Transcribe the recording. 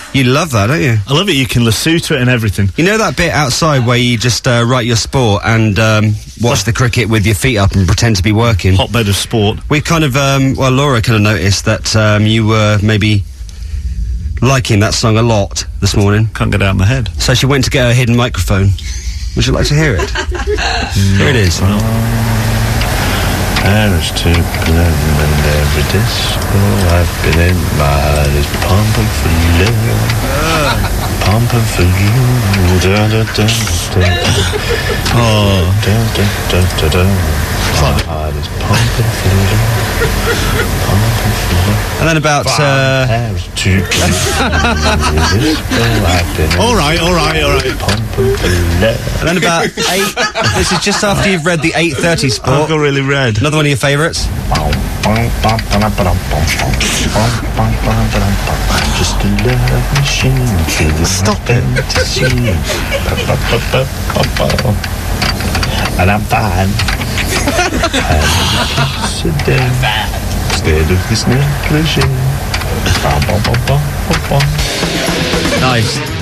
You love that, don't you? I love it. You can lasso to it and everything. You know that bit outside where you just write your sport and watch the cricket with your feet up and pretend to be working? Hotbed of sport. We kind of, Laura kind of noticed that you were maybe liking that song a lot this morning. Can't get it out of my head. So she went to get her hidden microphone. Would you like to hear it? Here it is. Paris to Berlin and every disco I've been in, my heart is pumping for love, pumping for you. Dun, dun, dun, dun, dun. Oh, dun, dun, dun, dun, dun. My heart is pumping for love, pumping for love. And then about Paris to Berlin, every disco I've been in. All right. Pumping for love. and then about 8. This is just after you've read the 8:30 sport. I've got really red. Another one of your favourites. Just a love machine. Stop it. And I'm fine. Instead of this negligee. Nice.